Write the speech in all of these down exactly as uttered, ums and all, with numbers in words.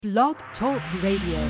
Blog Talk Radio.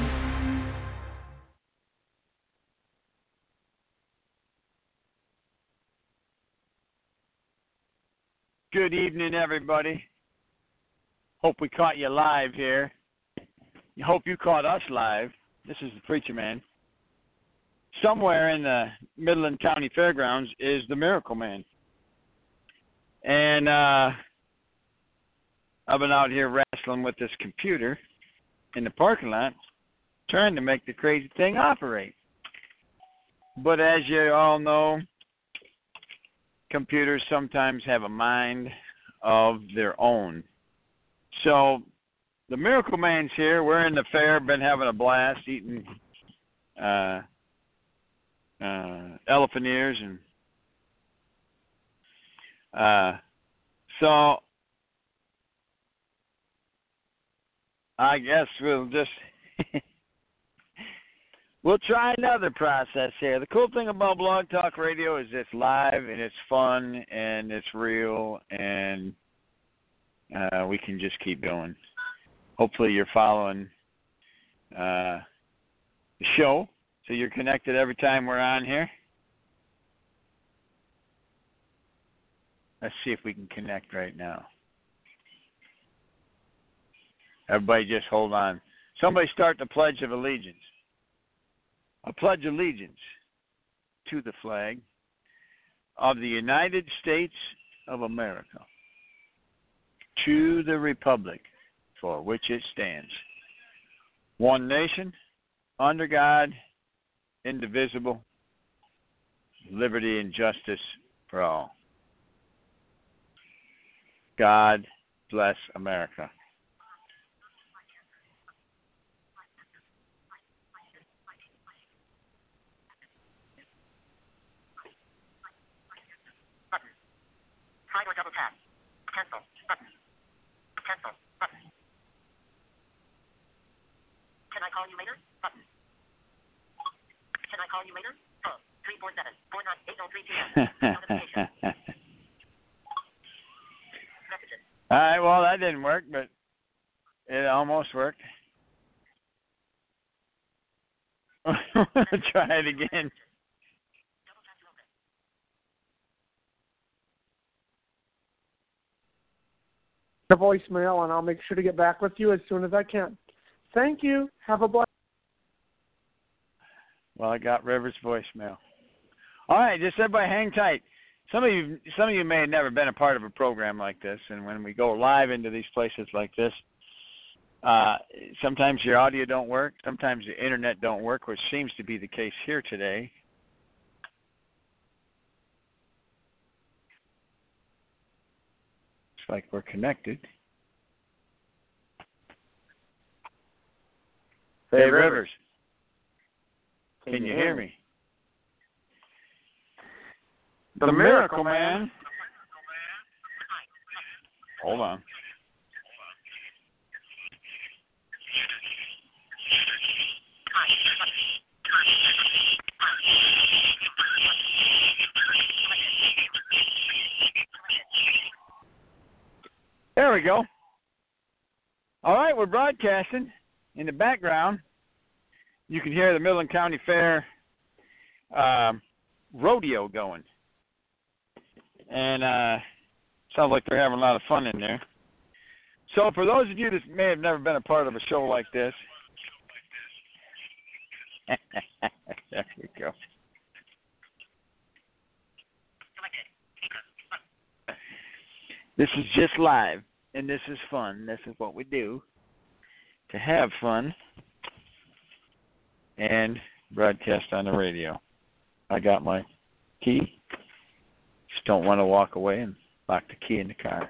Good evening, everybody. Hope we caught you live here. Hope you caught us live. This is the Preacher Man. Somewhere in the Midland County Fairgrounds is the Miracle Man. And uh, I've been out here wrestling with this computer in the parking lot, trying to make the crazy thing operate. But as you all know, computers sometimes have a mind of their own. So the Miracle Man's here. We're in the fair, been having a blast, eating uh, uh, elephant ears, and uh, so I guess we'll just we'll try another process here. The cool thing about Blog Talk Radio is it's live and it's fun and it's real, and uh, we can just keep going. Hopefully you're following uh, the show, so you're connected every time we're on here. Let's see if we can connect right now. Everybody just hold on. Somebody start the Pledge of Allegiance. I pledge allegiance to the flag of the United States of America, to the republic for which it stands, one nation, under God, indivisible, liberty and justice for all. God bless America. Slide or double tap. Cancel. Button. Cancel. Button. Can I call you later? Button. Can I call you later? Oh, three four seven four nine eight zero three two. Notification. Messages. All right, well, that didn't work, but it almost worked. Try it again. The voicemail, and I'll make sure to get back with you as soon as I can. Thank you. Have a blessed. Well, I got Rivers' voicemail. All right, just everybody hang tight. Some of you, some of you may have never been a part of a program like this, and when we go live into these places like this, uh, sometimes your audio don't work, sometimes the internet don't work, which seems to be the case here today. Like we're connected. Hey, hey Rivers. Rivers. Can, Can you, you hear me? me? The, the Miracle, Miracle Man. Man. Hold on. There we go. All right, we're broadcasting. In the background, you can hear the Midland County Fair um, rodeo going. And uh, sounds like they're having a lot of fun in there. So for those of you that may have never been a part of a show like this, there we go. This is just live, and this is fun. This is what we do to have fun and broadcast on the radio. I got my key. Just don't want to walk away and lock the key in the car.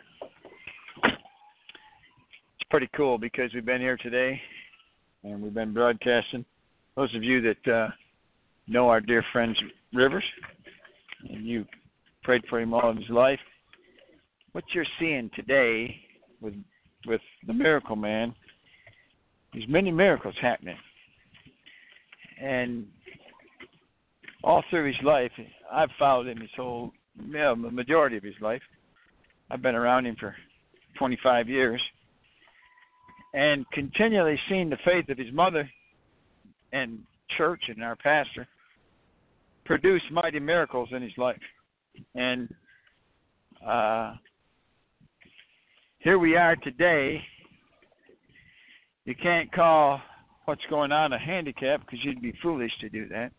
It's pretty cool because we've been here today, and we've been broadcasting. Those of you that uh, know our dear friend Rivers, and you prayed for him all of his life, what you're seeing today with with the Miracle Man, there's many miracles happening. And all through his life, I've followed him his whole, yeah, the majority of his life. I've been around him for twenty-five years. and continually seen the faith of his mother and church and our pastor produce mighty miracles in his life. And uh, here we are today. You can't call what's going on a handicap because you'd be foolish to do that.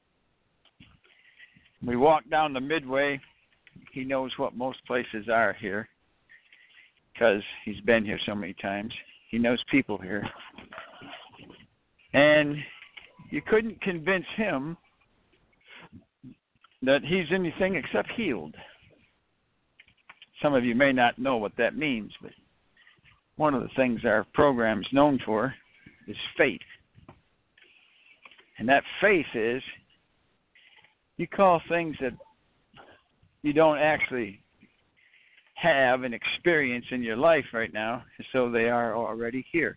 We walk down the Midway. He knows what most places are here because he's been here so many times. He knows people here. And you couldn't convince him that he's anything except healed. Some of you may not know what that means, but one of the things our program is known for is faith. And that faith is you call things that you don't actually have and experience in your life right now as though they are already here.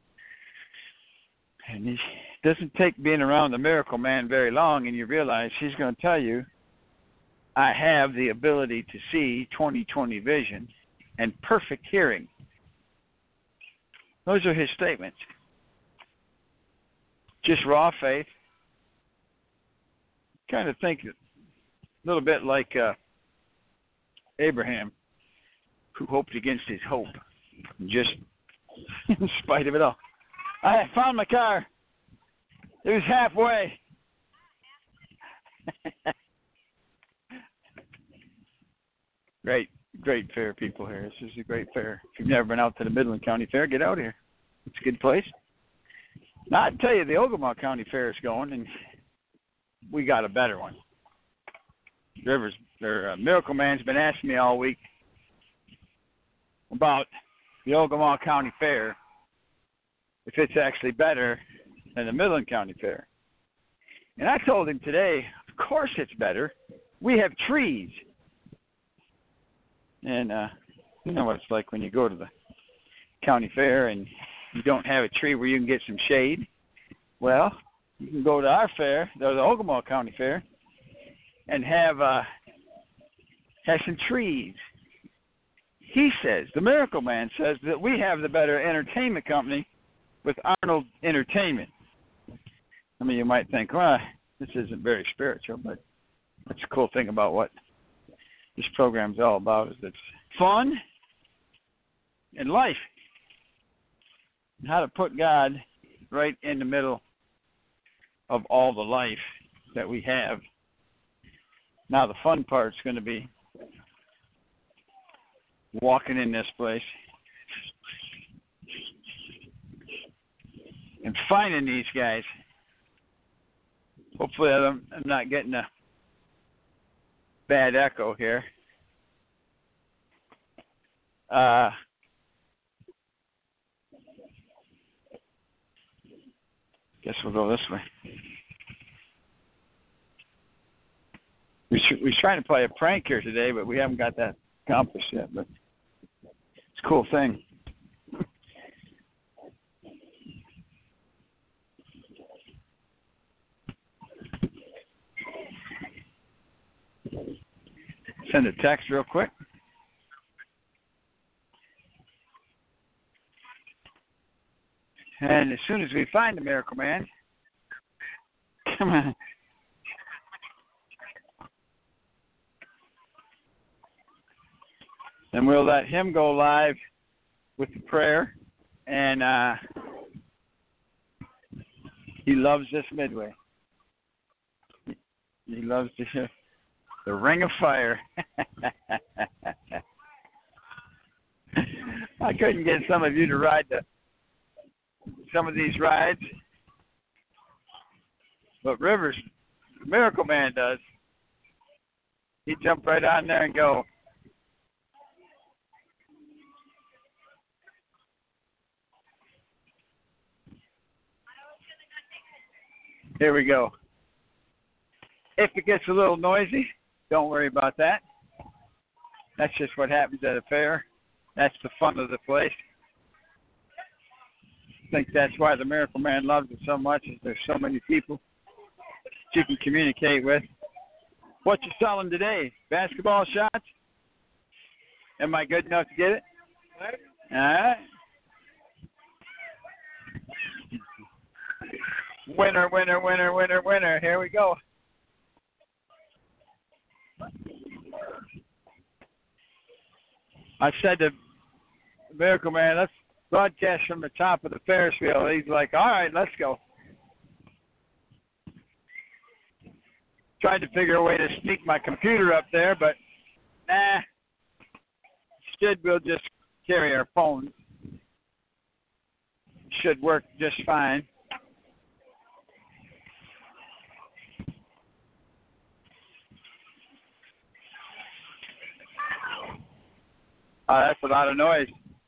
And it doesn't take being around the Miracle Man very long and you realize he's going to tell you, I have the ability to see twenty twenty vision and perfect hearing. Those are his statements. Just raw faith. Kind of think a little bit like uh, Abraham, who hoped against his hope, just in spite of it all. I found my car. It was halfway. Great, great fair, people here. This is a great fair. If you've never been out to the Midland County Fair, get out here. It's a good place. Now, I tell you, the Ogemaw County Fair is going, and we got a better one. Rivers, their uh, Miracle Man's been asking me all week about the Ogemaw County Fair, if it's actually better than the Midland County Fair. And I told him today, of course it's better. We have trees. And uh, you know what it's like when you go to the county fair and you don't have a tree where you can get some shade. Well, you can go to our fair, the Ogemaw County Fair, and have uh, have some trees. He says, the Miracle Man says, that we have the better entertainment company with Arnold Entertainment. I mean, you might think, well, this isn't very spiritual, but that's the cool thing about what this program's all about, is it's fun and life. And how to put God right in the middle of all the life that we have. Now the fun part's going to be walking in this place and finding these guys. Hopefully I'm not getting a bad echo here. Uh, guess we'll go this way. We sh- we trying to play a prank here today, but we haven't got that accomplished yet. But it's a cool thing. Send a text real quick. And as soon as we find the Miracle Man, come on. Then we'll let him go live with the prayer. And uh, he loves this Midway. He loves the, the Ring of Fire. I couldn't get some of you to ride the some of these rides, but Rivers, Miracle Man does. He jumped right on there and go. Here we go. If it gets a little noisy, don't worry about that. That's just what happens at a fair. That's the fun of the place. I think that's why the Miracle Man loves it so much, is there's so many people that you can communicate with. What you selling today? Basketball shots? Am I good enough to get it? All right. Winner, winner, winner, winner, winner. Here we go. I said to Miracle Man, let's broadcast from the top of the Ferris wheel. He's like, all right, let's go. Tried to figure a way to sneak my computer up there, but nah. Instead, we'll just carry our phones. Should work just fine. Oh, that's a lot of noise.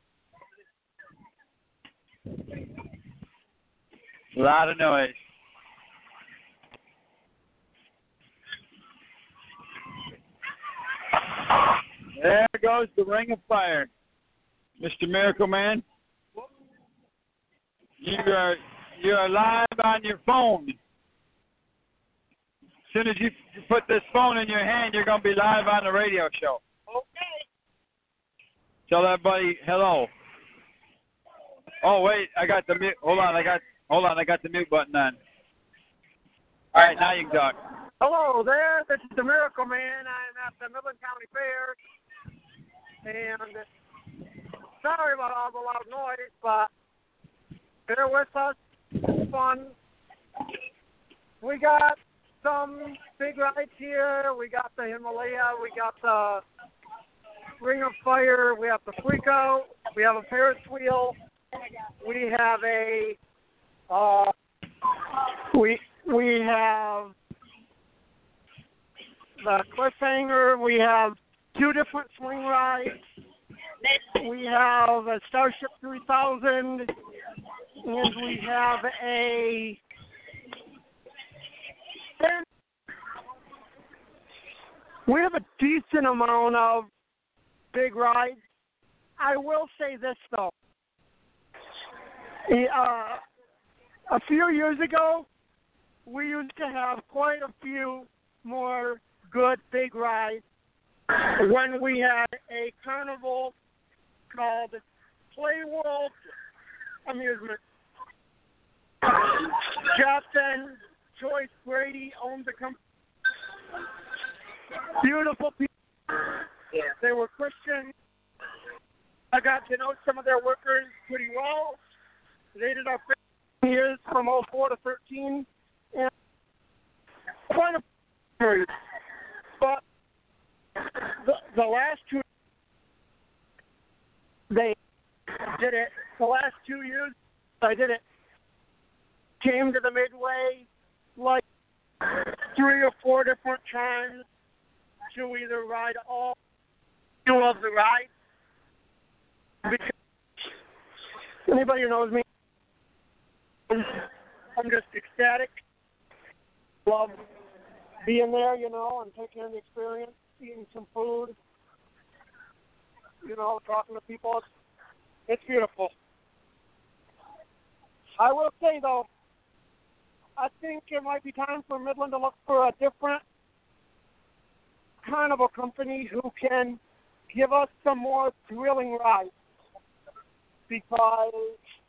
A lot of noise. There goes the Ring of Fire. Mister Miracle Man, you are you are live on your phone. As soon as you put this phone in your hand, you're going to be live on the radio show. Okay. Tell everybody hello. Oh wait, I got the mute. Hold on, I got hold on, I got the mute button on. All right, now you can talk. Hello there, this is the Miracle Man. I'm at the Midland County Fair. And sorry about all the loud noise, but bear with us. It's fun. We got some big rides here. We got the Himalaya. We got the Ring of Fire. We have the Freak Out. We have a Ferris wheel. We have a uh, we we have the Cliffhanger. We have two different swing rides. We have a Starship three thousand, and we have a we have a decent amount of big rides. I will say this though. Uh, a few years ago, we used to have quite a few more good big rides when we had a carnival called Playworld Amusement. Justin Joyce Brady owns the company. Beautiful people. Yeah. They were Christian. I got to know some of their workers pretty well. They did our years from oh four to thirteen. And quite a period. But the, the last two, they did it. The last two years, I did it. Came to the Midway like three or four different times to either ride all two of the rides. Because anybody who knows me, I'm just ecstatic. Love being there, you know, and taking in the experience, eating some food, you know, talking to people. It's, it's beautiful. I will say, though, I think it might be time for Midland to look for a different carnival company who can give us some more thrilling rides. Because,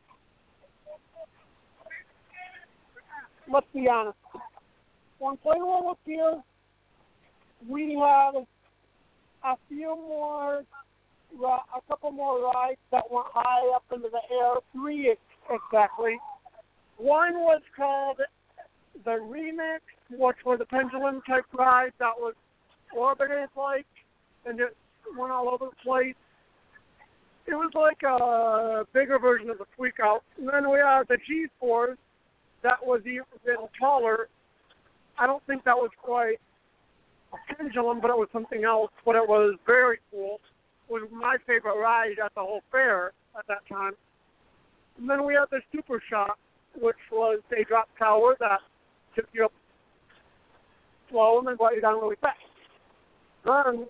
let's be honest, when Playworld was here, we had a few more, a couple more rides that went high up into the air, three exactly. One was called the Remix, which was a pendulum type ride that was orbited like, and it went all over the place. It was like a bigger version of the Freak Out. And then we had the G-Force that was even taller. I don't think that was quite a pendulum, but it was something else. But it was very cool. It was my favorite ride at the whole fair at that time. And then we had the Super Shot, which was a drop tower that took you up slow and then brought you down really fast. Then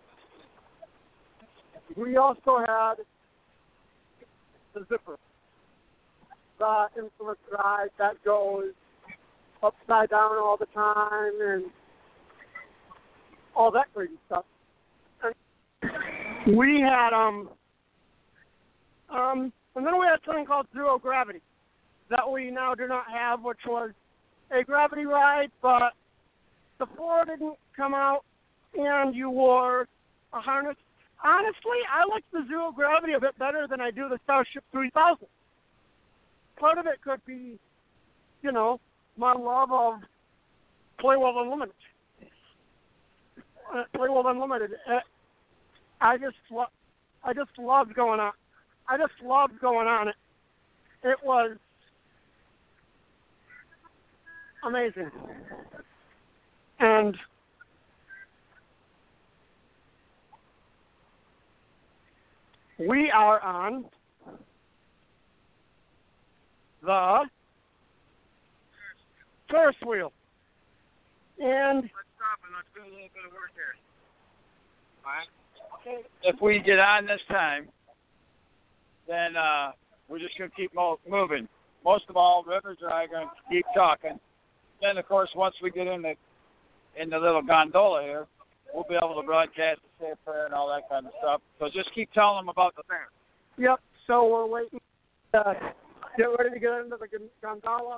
we also had the Zipper, the infamous ride that goes upside down all the time and all that crazy stuff. And we had um um and then we had something called Zero Gravity that we now do not have, which was a gravity ride, but the floor didn't come out and you wore a harness. Honestly, I like the zero gravity a bit better than I do the Starship three thousand. Part of it could be, you know, my love of Playworld Unlimited. Uh, Playworld Unlimited. Uh, I just, lo- I just loved going on. I just loved going on it. It was amazing. And we are on the Ferris wheel. And let's stop and let's do a little bit of work here. All right. Okay. If we get on this time, then uh, we're just going to keep mo- moving. Most of all, Rivers and I are going to keep talking. Then, of course, once we get in the in the little gondola here, we'll be able to broadcast the safe prayer and all that kind of stuff. So just keep telling them about the fair. Yep. So we're waiting to get ready to get into the gondola.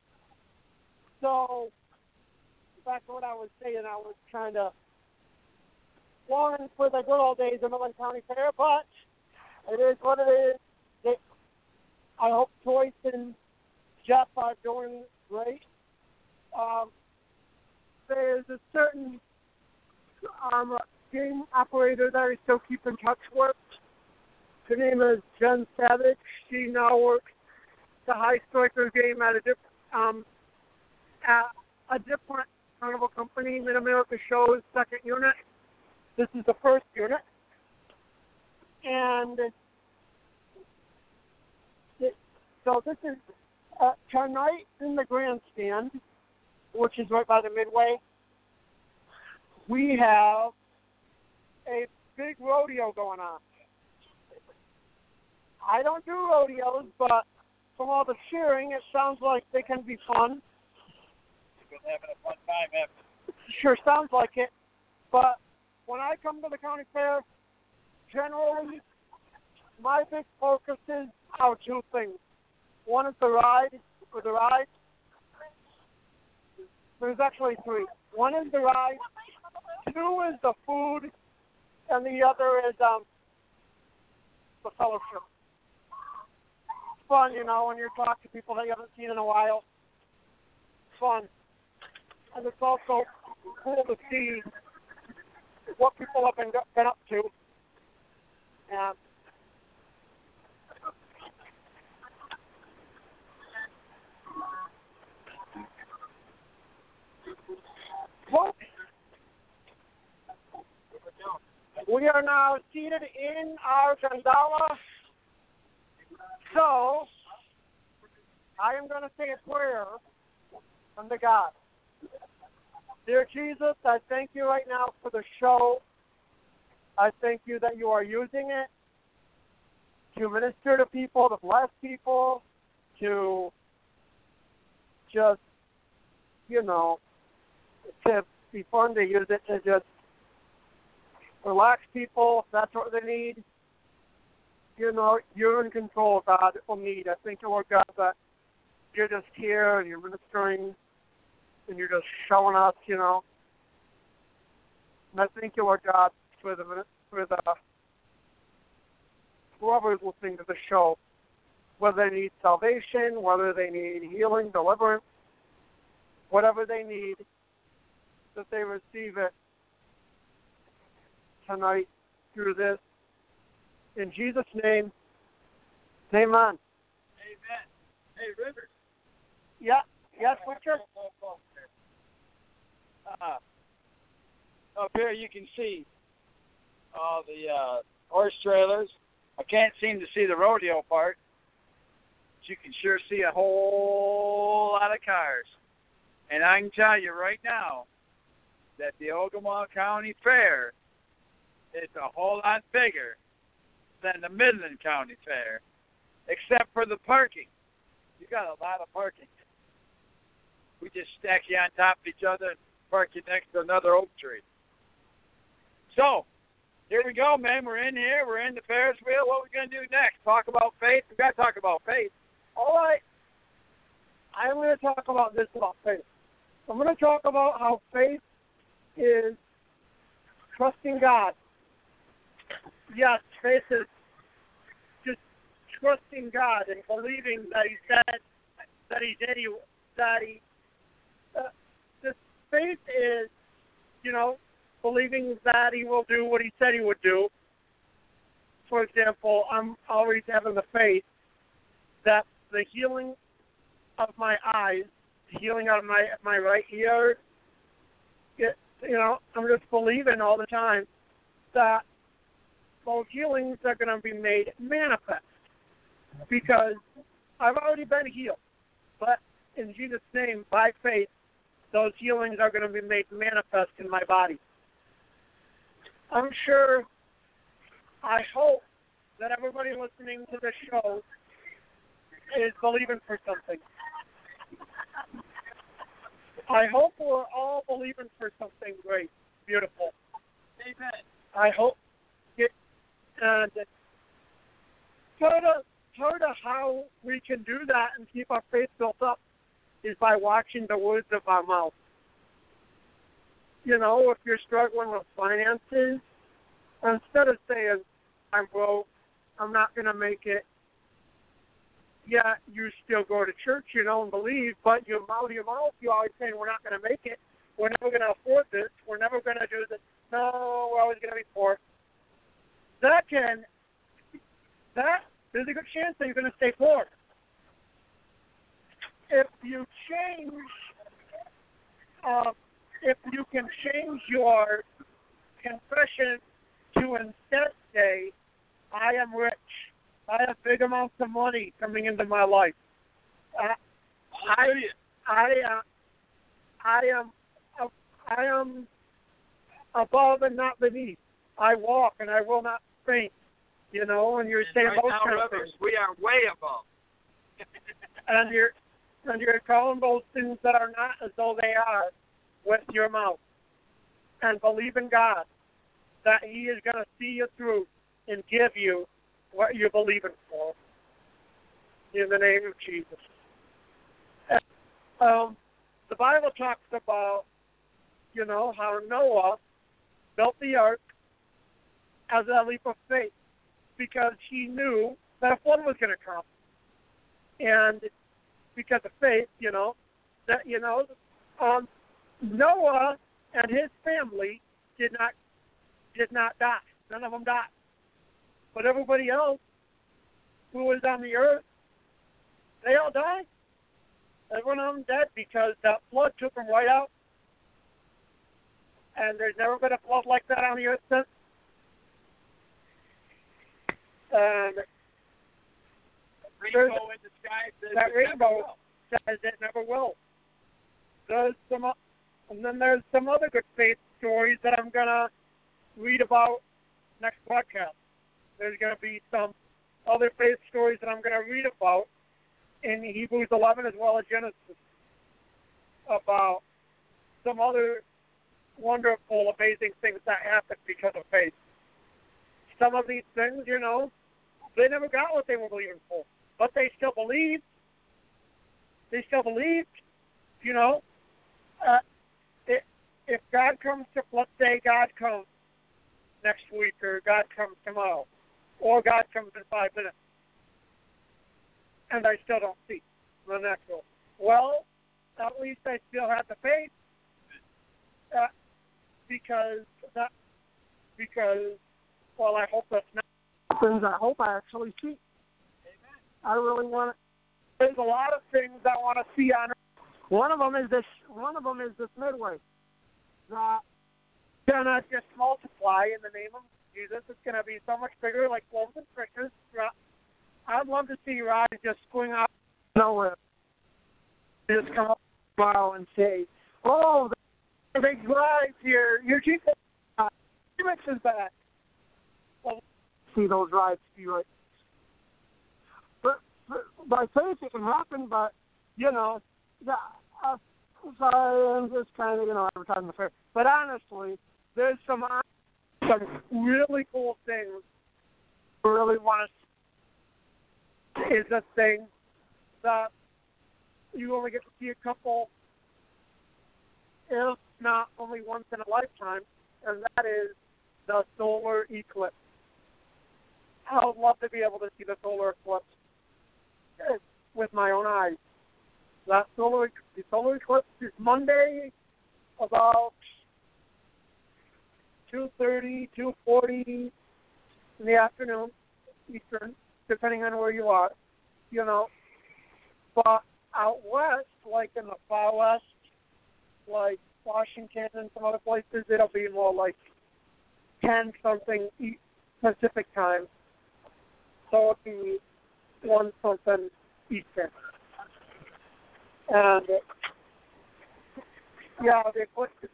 So back to what I was saying, I was kind of longing for the good old days of Midland County Fair, but it is what it is. It, I hope Joyce and Jeff are doing great. Um, there's a certain um, game operator that I still keep in touch with. Her name is Jen Savage. She now works the High Striker game at a different um, at a different carnival company, Mid America Show's second unit. This is the first unit, and it, so this is uh, tonight in the grandstand, which is right by the Midway. We have a big rodeo going on. I don't do rodeos, but from all the cheering, it sounds like they can be fun. You've been having a fun time, haven't you? Sure sounds like it. But when I come to the county fair, generally, my big focuses are two things. One is the ride, or the ride. There's actually three. One is the ride, two is the food, and the other is um the fellowship. It's fun, you know, when you're talking to people that you haven't seen in a while. It's fun. And it's also cool to see what people have been, been up to. And well, we are now seated in our gondola. So, I am going to say a prayer unto God. Dear Jesus, I thank you right now for the show. I thank you that you are using it to minister to people, to bless people, to just, you know, to be fun, to use it to just relax people if that's what they need. You know, you're in control, God, of need. I thank you, Lord God, that you're just here and you're ministering and you're just showing us, you know. And I thank you, Lord God, for the for the whoever is listening to the show, whether they need salvation, whether they need healing, deliverance, whatever they need, that they receive it tonight through this. In Jesus' name, amen. Amen. Hey, Rivers. Yeah. Yes, Richard? Uh, up here you can see all the uh, horse trailers. I can't seem to see the rodeo part, but you can sure see a whole lot of cars. And I can tell you right now that the Ogemaw County Fair is a whole lot bigger than the Midland County Fair, except for the parking. You got a lot of parking. We just stack you on top of each other and park you next to another oak tree. So, here we go, man. We're in here. We're in the Ferris wheel. What are we going to do next? Talk about faith? We've got to talk about faith. All right. I'm going to talk about this about faith. I'm going to talk about how faith is trusting God. Yes, faith is just trusting God and believing that He said, that He did, he, that He. Uh, this faith is, you know, believing that He will do what He said He would do. For example, I'm always having the faith that the healing of my eyes, the healing of my my right ear, it, you know, I'm just believing all the time that those healings are going to be made manifest because I've already been healed. But in Jesus' name, by faith, those healings are going to be made manifest in my body. I'm sure, I hope that everybody listening to this show is believing for something. I hope we're all believing for something great, beautiful. Amen. I hope it, and part of, part of how we can do that and keep our faith built up is by watching the words of our mouth. You know, if you're struggling with finances, instead of saying, I'm broke, I'm not going to make it, yeah, you still go to church, you know, and believe, but your mouth, your mouth, you're always saying, we're not going to make it, we're never going to afford this, we're never going to do this, no, we're always going to be poor. That can, that, there's a good chance that you're going to stay poor. If you change, uh, if you can change your confession to instead say, I am rich, I have big amounts of money coming into my life. Uh, I, I, uh, I am, uh, I am above and not beneath. I walk and I will not faint. You know, and you're saying those kind of things. We are way above. and you're, and you're calling those things that are not as though they are with your mouth, and believe in God that He is going to see you through and give you what you're believing for. In the name of Jesus. And, um, the Bible talks about, you know, how Noah built the ark as a leap of faith because he knew that a flood was going to come. And because of faith, you know, that, you know, um, Noah and his family did not did not die. None of them died. But everybody else who was on the earth, they all died. Every one of them dead because that flood took them right out. And there's never been a flood like that on the earth since. And rainbow in the sky says that it rainbow says it never will. There's some, and then there's some other good faith stories that I'm gonna read about next podcast. There's gonna be some other faith stories that I'm gonna read about in Hebrews eleven as well as Genesis about some other wonderful, amazing things that happened because of faith. Some of these things, you know, they never got what they were believing for, but they still believed. They still believed, you know. Uh, it, if God comes to, let's say God comes next week, or God comes tomorrow, or God comes in five minutes, and I still don't see the natural. Well, at least I still have the faith, uh, because that, because, well, I hope that's not things I hope I actually see. Amen. I really want to. There's a lot of things I want to see on Earth. One of them is this. One of them is this midway. That gonna just multiply in the name of Jesus. It's gonna be so much bigger, like loaves and fishes. I'd love to see Rod just swing out of nowhere, just come up tomorrow and say, "Oh, the big drive here. Your Chief Remix is back." Well, see those rides be right. But, but by faith it can happen, but you know, yeah. Uh, sorry, I'm just kind of you know advertising the fair. But honestly, there's some some really cool things I really want to see. Is a thing that you only get to see a couple, if not only once in a lifetime, and that is the solar eclipse. I would love to be able to see the solar eclipse with my own eyes. That solar, the solar eclipse is Monday about two thirty, two forty in the afternoon, Eastern, depending on where you are, you know. But out west, like in the far west, like Washington and some other places, it'll be more like ten something Pacific time. So it'll be one something Eastern. And yeah, the eclipse is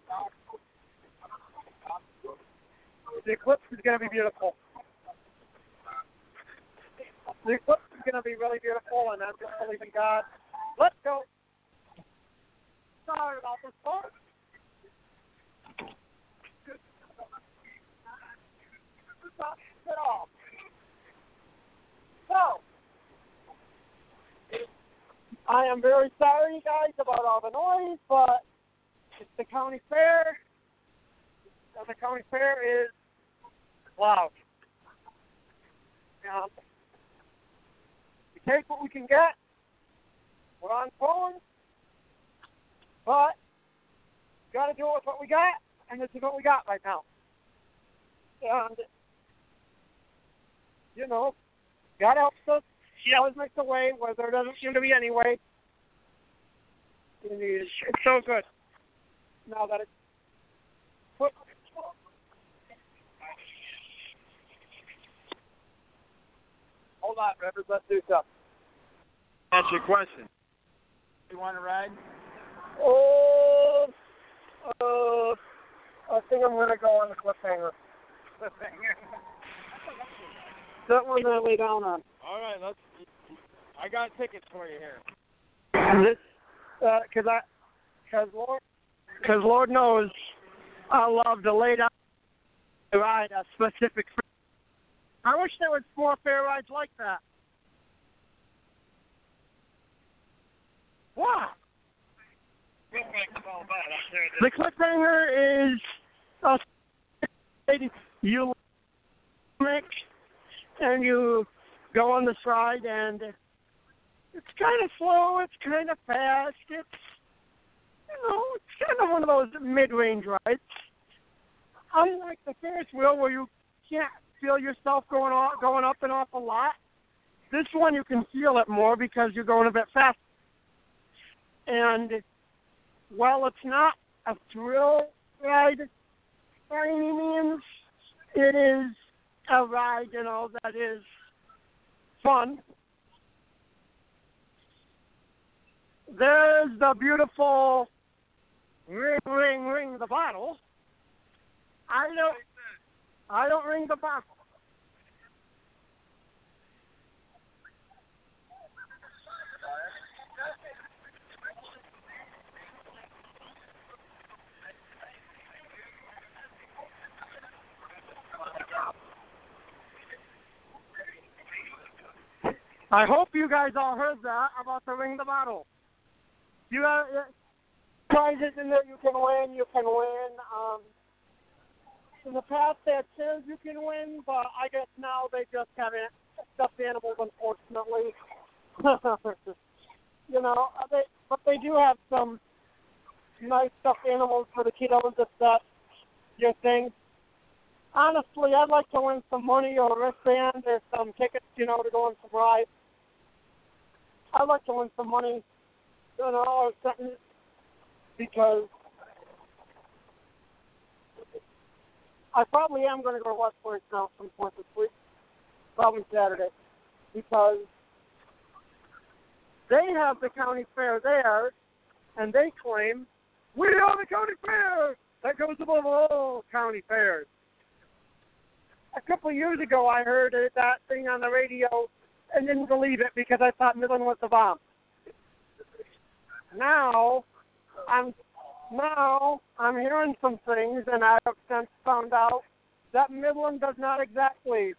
the eclipse is going to be beautiful. The eclipse is going to be really beautiful, and I just believe in God. Let's go. Sorry about this part. Get off. So, I am very sorry, guys, about all the noise, but it's the county fair, and the county fair is loud. Um, we take what we can get. We're on phones, but got to do it with what we got, and this is what we got right now. And, you know, God helps us. He always makes a way where there doesn't seem to be any way. And it's, it's so good. Now that it's put. Hold on, Rivers. Let's do something. That's your question. You want to ride? Oh, uh, I think I'm going to go on the cliffhanger. Cliffhanger. That one that I lay down on. All right, let's. I got tickets for you here. This, because uh, I, because Lord, because Lord knows, I love to lay down and ride a specific. I wish there was more fair rides like that. Wow. The cliffhanger is a you mix and you go on the ride, and it's kind of slow, it's kind of fast, it's, you know, it's kind of one of those mid-range rides. Unlike the Ferris wheel where you can't feel yourself going off, going up and off a lot, this one you can feel it more because you're going a bit fast. And while it's not a thrill ride by any means, it is a ride, you know, that is fun. There's the beautiful ring, ring, ring the bottle. I don't, I don't ring the bottle. I hope you guys all heard that about the ring the bottle. You got uh, prizes in there you can win. You can win. Um, in the past they had chairs you can win, but I guess now they just have stuffed animals, unfortunately. You know, they, but they do have some nice stuffed animals for the kiddos if that's your thing. Honestly, I'd like to win some money or a wristband or some tickets, you know, to go on some rides. I'd like to win some money, you know, or something, because I probably am going to go to West Point now some point this week, probably Saturday, because they have the county fair there, and they claim, we are the county fair that goes above all county fairs. A couple of years ago, I heard that thing on the radio and didn't believe it because I thought Midland was the bomb. Now, I'm now I'm hearing some things, and I have since found out that Midland does not exactly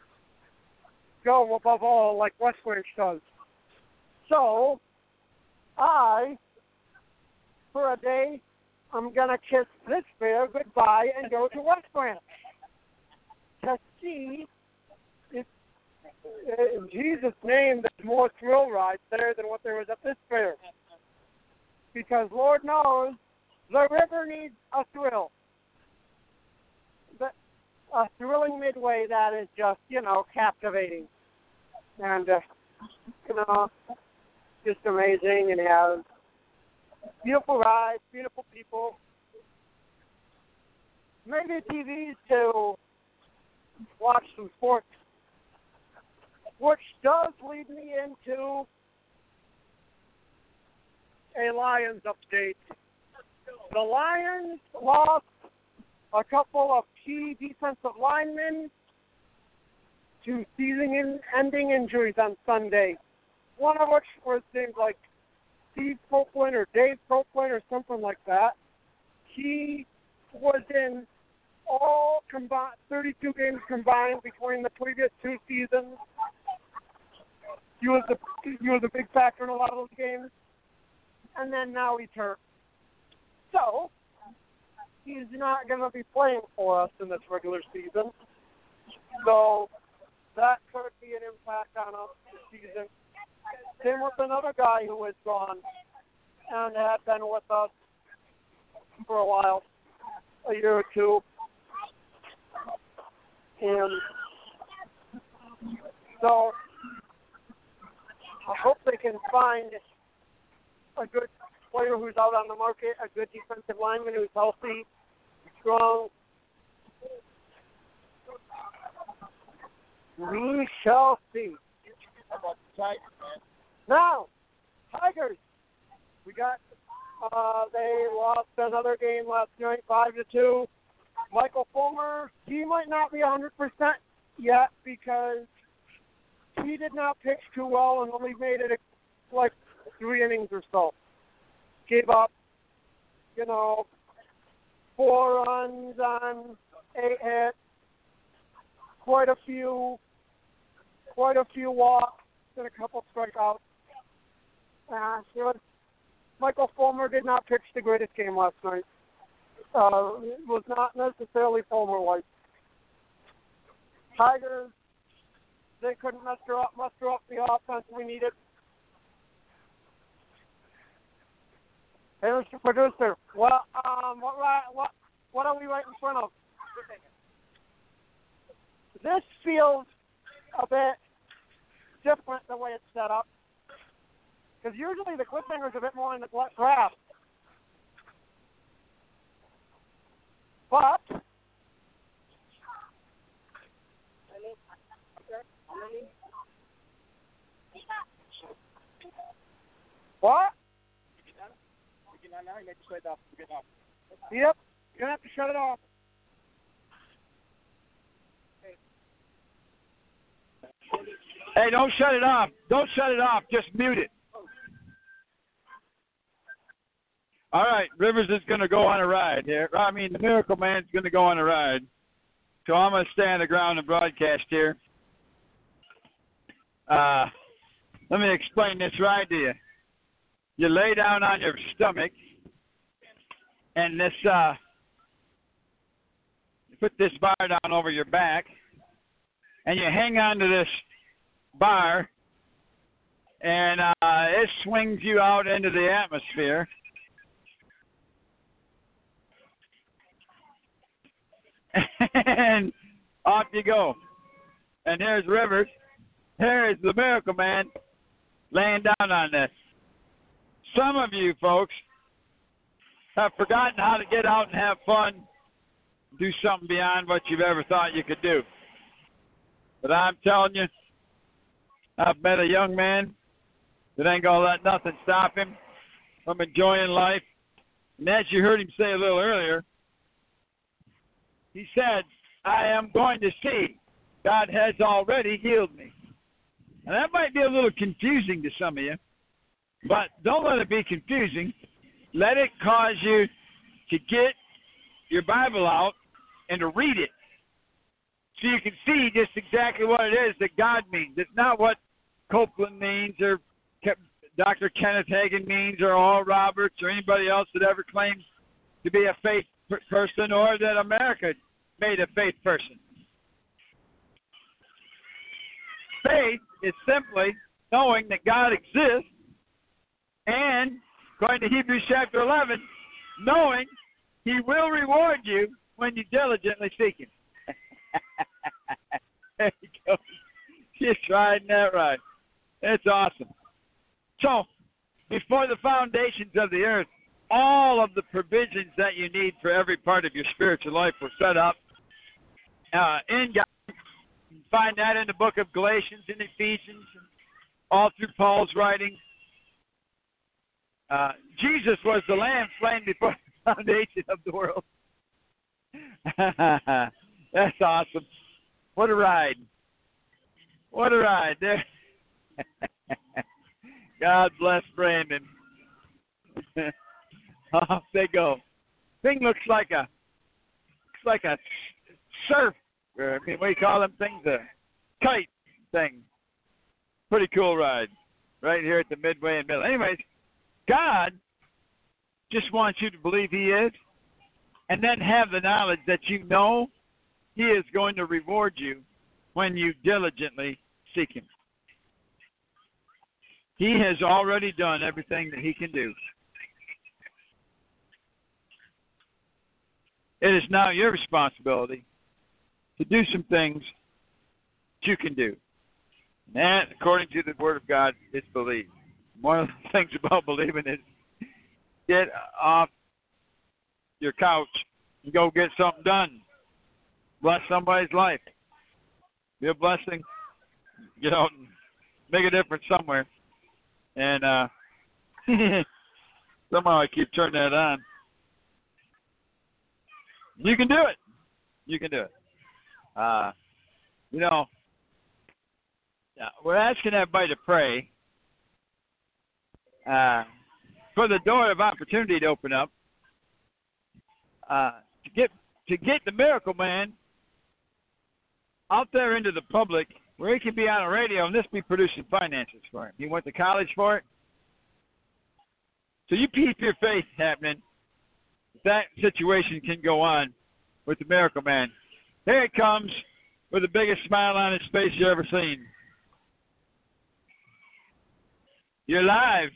go above all like West Branch does. So, I, for a day, I'm going to kiss this fair goodbye and go to West Branch to see if, in Jesus' name, there's more thrill rides there than what there was at this fair. Because Lord knows, the river needs a thrill. The, a thrilling midway that is just, you know, captivating. And, uh, you know, just amazing, and has beautiful rides, beautiful people. Maybe T Vs to watch some sports, which does lead me into a Lions update. The Lions lost a couple of key defensive linemen to season-ending injuries on Sunday. One of which was named like Steve Copeland or Dave Copeland or something like that. He was in all combined thirty-two games combined between the previous two seasons. He was a he was a big factor in a lot of those games, and then now he's hurt. So he's not going to be playing for us in this regular season. So that could be an impact on us this season. Same with another guy who is gone and had been with us for a while, a year or two. And so I hope they can find a good player who's out on the market, a good defensive lineman who's healthy, strong. We shall see. How about the Tigers, man? Now, Tigers. We got, uh, they lost another game last night, five to two. Michael Fulmer, he might not be one hundred percent yet because he did not pitch too well and only made it like three innings or so. Gave up, you know, four runs on eight hits, quite a few, quite a few walks, and a couple strikeouts. Uh, it was, Michael Fulmer did not pitch the greatest game last night. Uh, it was not necessarily Fulmer-like. Tigers, they couldn't muster up, muster up the offense we needed. Hey, Mister Producer, what, um, what, what, what are we right in front of? This feels a bit different the way it's set up. Because usually the cliffhanger's a bit more in the grass. But what? Yep, you're gonna have to shut it off. Hey, don't shut it off. Don't shut it off. Just mute it. All right, Rivers is going to go on a ride here. I mean, the Miracle Man's going to go on a ride. So I'm going to stay on the ground and broadcast here. Uh, let me explain this ride to you. You lay down on your stomach, and this, uh, you put this bar down over your back, and you hang on to this bar, and uh, it swings you out into the atmosphere. And off you go. And here's Rivers. Here's the Miracle Man laying down on this. Some of you folks have forgotten how to get out and have fun, do something beyond what you've ever thought you could do. But I'm telling you, I've met a young man that ain't going to let nothing stop him from enjoying life. And as you heard him say a little earlier, he said, I am going to see. God has already healed me. And that might be a little confusing to some of you, but don't let it be confusing. Let it cause you to get your Bible out and to read it so you can see just exactly what it is that God means. It's not what Copeland means or Doctor Kenneth Hagin means, or Oral Roberts, or anybody else that ever claims to be a faith per- person, or that America made a faith person. Faith is simply knowing that God exists, and, according to Hebrews chapter eleven, knowing He will reward you when you diligently seek Him. There you go. She's riding that right. It's awesome. So, before the foundations of the earth, all of the provisions that you need for every part of your spiritual life were set up uh, in God. You can find that in the book of Galatians and Ephesians, and all through Paul's writings. Uh, Jesus was the Lamb slain before the foundation of the world. That's awesome. What a ride. What a ride. There. God bless Brandon. Off they go. Thing looks like a looks like a surf. Or, I mean, what do you call them things? A kite thing. Pretty cool ride. Right here at the midway and middle. Anyways, God just wants you to believe He is, and then have the knowledge that you know He is going to reward you when you diligently seek Him. He has already done everything that He can do. It is now your responsibility to do some things that you can do. And that, according to the Word of God, is believe. One of the things about believing is get off your couch and go get something done. Bless somebody's life. Be a blessing. Get out and make a difference somewhere. And uh, somehow I keep turning that on. You can do it. You can do it. Uh, you know, we're asking everybody to pray uh, for the door of opportunity to open up uh, to get to get the Miracle Man out there into the public where he can be on the radio and this be producing finances for him. He went to college for it. So you keep your faith happening. That situation can go on with the Miracle Man. Here it comes with the biggest smile on his face you ever seen. You're live.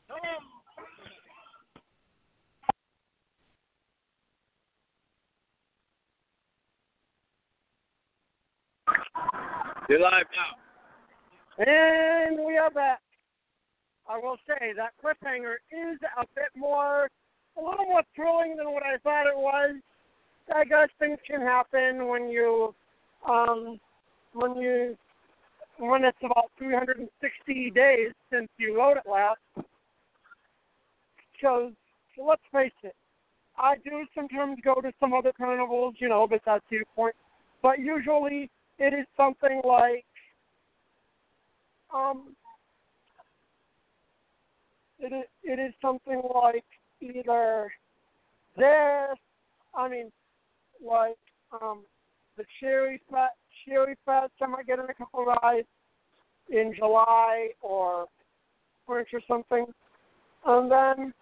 You're live now. And we are back. I will say that cliffhanger is a bit more, a little more thrilling than what I thought it was. I guess things can happen when you, um, when you, when it's about three hundred sixty days since you wrote it last. Because, so let's face it, I do sometimes go to some other carnivals, you know, but that's your point. But usually it is something like, um, it is, it is something like either this, I mean, like um, the Cherry Fest, Cherry Fest, I might get in a couple of rides in July or March or something. And then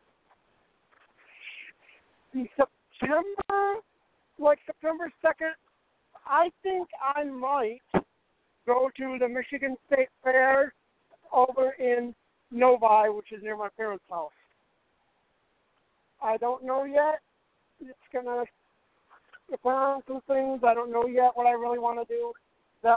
in September, like September second, I think I might go to the Michigan State Fair over in Novi, which is near my parents' house. I don't know yet. It's going to depend on some things. I don't know yet what I really want to do. That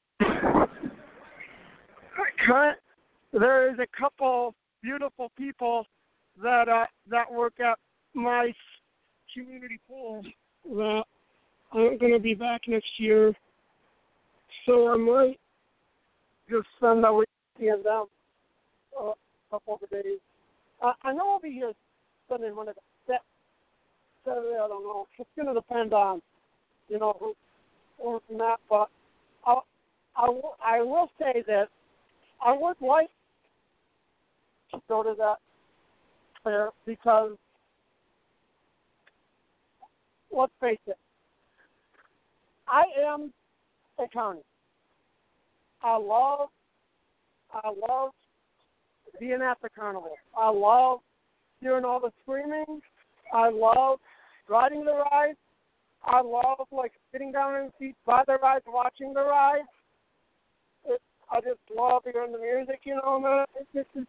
there is a couple beautiful people that uh, that work at my community pool that I'm going to be back next year, so I might just spend the week seeing them uh, a couple of days. Uh, I know I'll be here spending one of the Saturday. I don't know. It's going to depend on, you know, who or from that. But I, I, will, I will say that I would like to go to that fair because, let's face it, I am a carnivore. I love, I love being at the carnival. I love hearing all the screaming. I love riding the rides. I love, like, sitting down in the seats by the rides, watching the rides. It, I just love hearing the music, you know, man. It just is,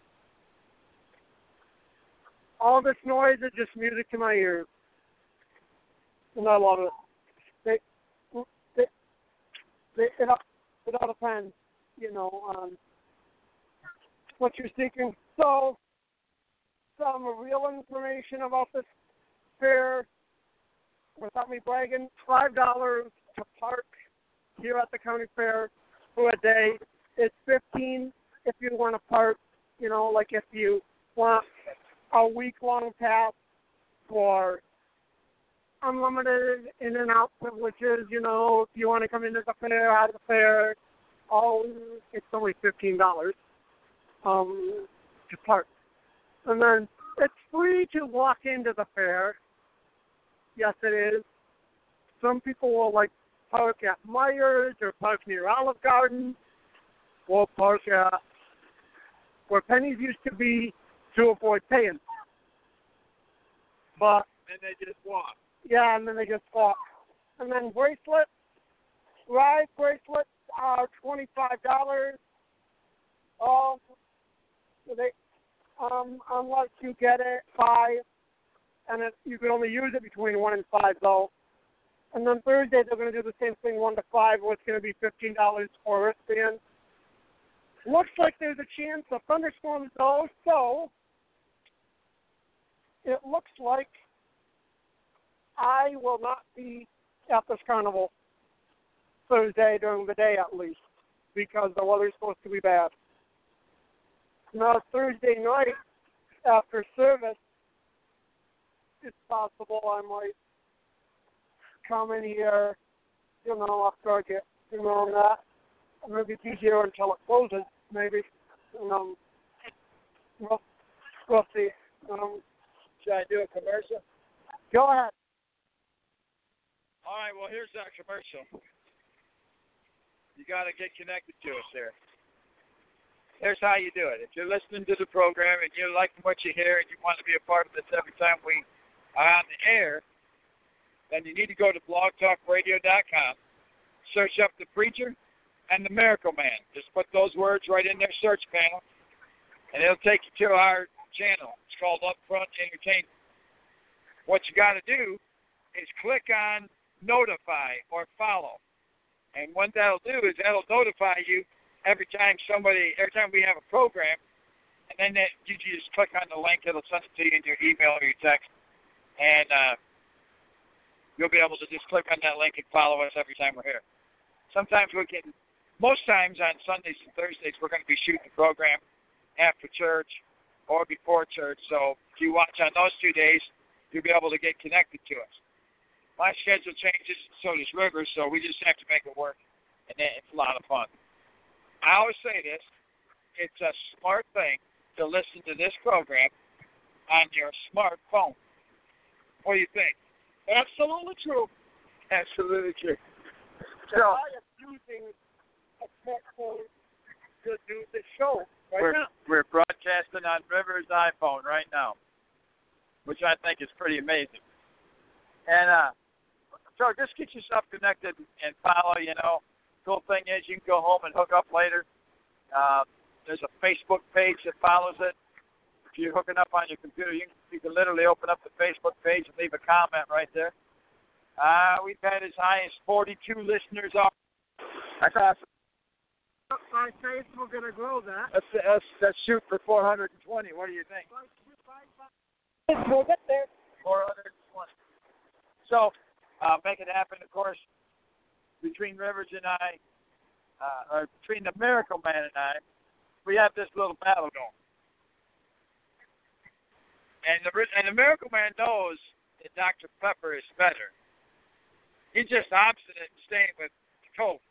all this noise is just music to my ears. And I love it. They, they, they, it, it all depends, you know, on what you're seeking. So, some real information about this fair, without me bragging, five dollars to park here at the county fair for a day. It's fifteen dollars if you want to park, you know, like if you want a week-long pass for unlimited in and out privileges, you know, if you want to come into the fair, out of the fair, oh, it's only fifteen dollars um, to park. And then it's free to walk into the fair. Yes, it is. Some people will, like, park at Myers or park near Olive Garden or park at where Penny's used to be to avoid paying. But And they just walk. yeah, and then they just walk. And then bracelets, ride bracelets are twenty-five dollars. Um, they, um, unless you get it five, and it, you can only use it between one and five, though. And then Thursday they're going to do the same thing, one to five, where it's going to be fifteen dollars for wristbands. Looks like there's a chance of thunderstorms, though, so it looks like I will not be at this carnival Thursday during the day, at least, because the weather's supposed to be bad. Now, Thursday night, after service, it's possible I might come in here, you know, after I get, you know, that. Maybe be here until it closes, maybe. And, um, we'll, we'll see. Um, Should I do a commercial? go ahead. All right, well, here's our commercial. You got to get connected to us there. Here's how you do it. If you're listening to the program and you're liking what you hear and you want to be a part of this every time we are on the air, then you need to go to blog talk radio dot com, search up the preacher and the Miracle Man. Just put those words right in their search panel, and it'll take you to our channel. It's called Upfront Entertainment. What you got to do is click on notify or follow. And what that'll do is that'll notify you every time somebody, every time we have a program, and then that, you just click on the link, it'll send it to you in your email or your text, and uh, you'll be able to just click on that link and follow us every time we're here. Sometimes we can, most times on Sundays and Thursdays, we're going to be shooting the program after church or before church, so if you watch on those two days, you'll be able to get connected to us. My schedule changes, so does Rivers, so we just have to make it work, and it's a lot of fun. I always say this, it's a smart thing to listen to this program on your smartphone. What do you think? Absolutely true. Absolutely true. So, I am using a smartphone to do this show right we're, now. we're broadcasting on Rivers' iPhone right now, which I think is pretty amazing. And uh, so just get yourself connected and follow, you know. Cool thing is you can go home and hook up later. Uh, there's a Facebook page that follows it. If you're hooking up on your computer, you can, you can literally open up the Facebook page and leave a comment right there. Uh, we've had as high as forty-two listeners. Off. That's awesome. I say we're going to grow that. Let's, let's, let's shoot for four hundred twenty. What do you think? We'll get there. four hundred twenty. So, uh, make it happen, of course, between Rivers and I, uh, or between the Miracle Man and I, we have this little battle going. And the, and the Miracle Man knows that Doctor Pepper is better. He's just obstinate in staying with Coke.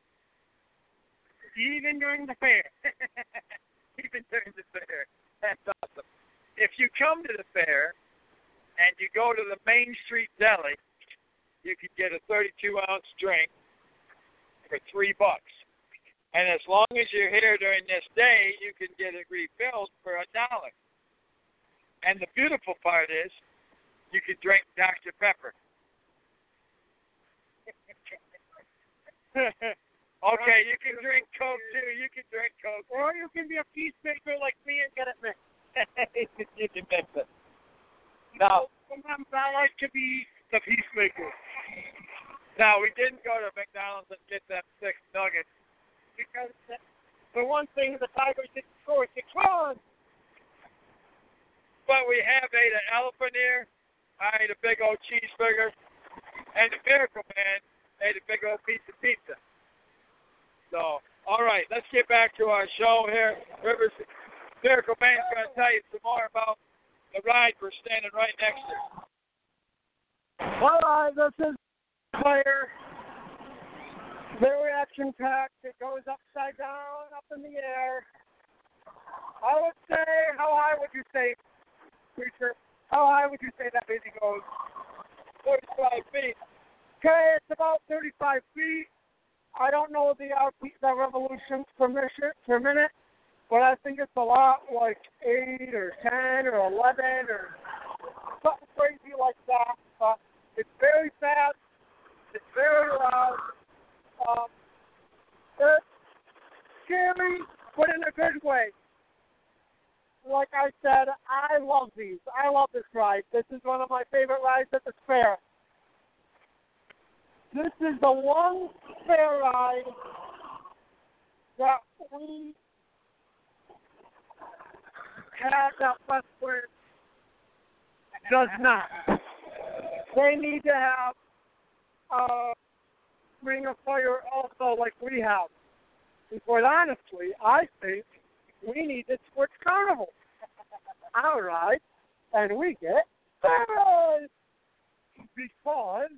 Even during the fair. Even during the fair. That's awesome. If you come to the fair and you go to the Main Street Deli, you can get a thirty-two ounce drink for three bucks. And as long as you're here during this day, you can get it refilled for a dollar. And the beautiful part is, you can drink Doctor Pepper. Okay, you can drink Coke too. You can drink Coke. Or you can be a peacemaker like me and get it mixed. You can mix it. Now, sometimes I like to be the peacemaker. now, we didn't go to McDonald's and get them six nuggets. Because the, the one thing the Tigers didn't score six runs. But we have ate an elephant ear. I ate a big old cheeseburger. And the Miracle Man ate a big old piece of pizza. So, all right, let's get back to our show here. Rivers, Miracle Man's going to tell you some more about the ride we're standing right next to. All right, this is player. Very action-packed. It goes upside down, up in the air. I would say, how high would you say, Preacher? How high would you say that baby goes? forty-five feet. Okay, it's about thirty-five feet. I don't know the R P, the revolutions per minute, per minute, but I think it's a lot, like eight or ten or eleven or something crazy like that. But it's very fast. It's very loud. Um, it's scary, but in a good way. Like I said, I love these. I love this ride. This is one of my favorite rides at the fair. This is the one fair ride that we have that Westward does not. They need to have a ring of fire also like we have. And quite honestly, I think we need the Sports Carnival. All right. And we get fairs because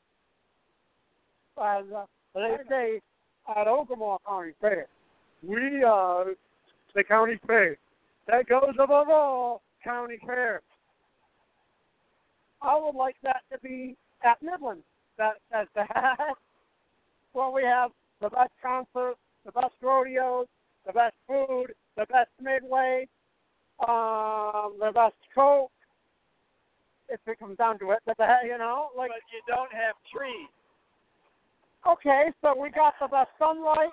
as uh, they say at Ogemaw County Fair, we are the county fair that goes above all county fairs. I would like that to be at Midland. That as that where we have the best concerts, the best rodeos, the best food, the best midway, um, the best Coke. If it comes down to it, but the, you know, like but you don't have trees. Okay, so we got the best sunlight.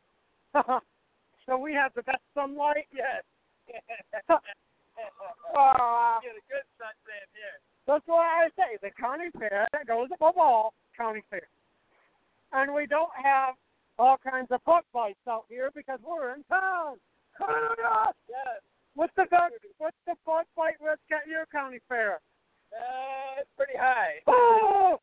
So we have the best sunlight. Yes. uh, Get a good suntan here. That's what I say. The county fair goes above all county fair, and we don't have all kinds of bug bites out here because we're in town. Yes. What's the bug? What's the bug bite risk at your county fair? Uh, it's pretty high. Oh!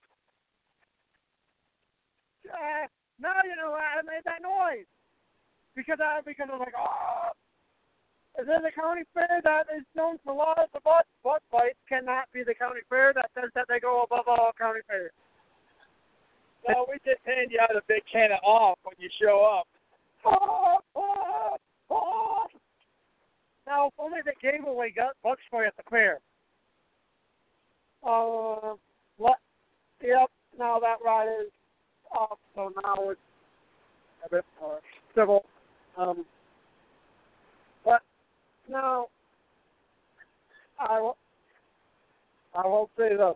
Uh, now you know why I made that noise. Because I because I was like, oh, is there the county fair that is known for lots of bug, bug bites cannot be the county fair that says that they go above all county fairs. No, we just hand you out a big can of off when you show up. Oh, oh, oh. Now, if only they gave away bug spray at the fair. Uh, what? Yep, now that ride is up, so now it's a bit more civil. Um, but now, I will, I will say this.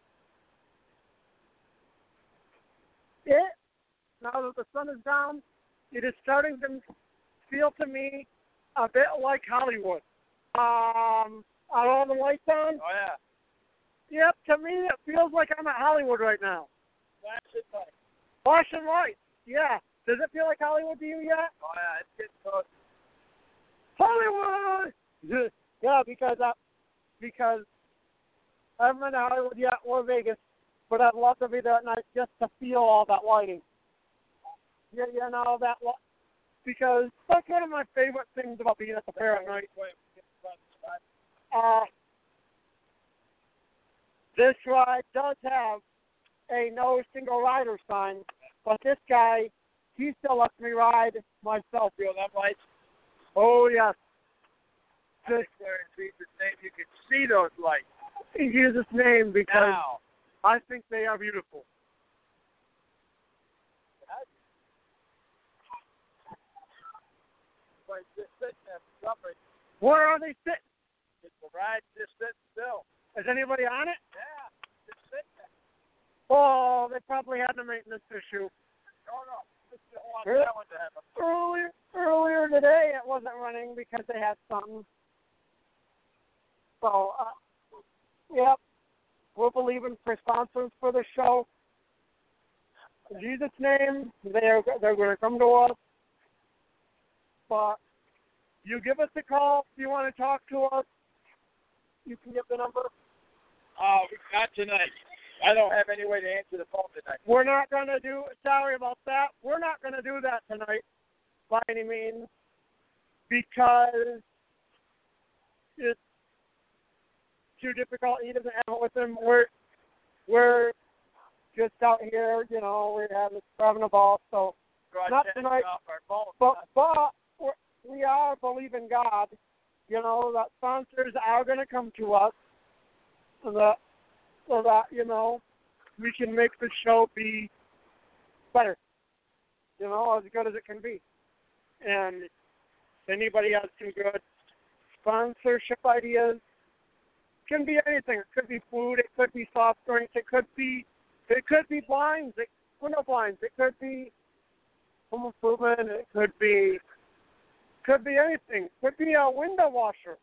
It, now that the sun is down, it is starting to feel to me a bit like Hollywood. Um, are all the lights on? Oh, yeah. Yep, to me it feels like I'm at Hollywood right now. Flashing lights. Flashing lights, yeah. Does it feel like Hollywood to you yet? Oh, yeah, it's getting close. Hollywood! Yeah, because uh, because I haven't been to Hollywood yet or Vegas, but I'd love to be there at night just to feel all that lighting. Yeah, you know, that li- because that's one of my favorite things about being at the fair at night. Uh, this ride does have a no single rider sign, but this guy, he still lets me ride myself. Feel them lights? Oh, yes. I declare in Jesus' name you can see those lights. He uses his name because Now. I think they are beautiful. Everybody's just sitting there suffering. Where are they sitting? It's the ride just sitting still. Is anybody on it? Yeah, just sitting there. Oh, they probably had a maintenance issue. No, no. Just don't want Really? that one to happen. Earlier, earlier today, it wasn't running because they had something. So, uh, yep, we're believing for sponsors for the show. In Jesus' name, they're they're going to come to us. But you give us a call if you want to talk to us. You can give the number. Oh, not tonight. I don't have any way to answer the phone tonight. We're not going to do, sorry about that, we're not going to do that tonight by any means because it's too difficult. He doesn't have it with him. We're, we're just out here, you know, we're having, having a ball, so not tonight, off our phone. but, but we're, we are believing God, you know, that sponsors are going to come to us so that, so that, you know, we can make the show be better, you know, as good as it can be. And if anybody has some good sponsorship ideas, it can be anything. It could be food, it could be soft drinks, it could be, it could be blinds, it, window blinds, it could be home improvement, it could be, could be anything. It could be a window washer.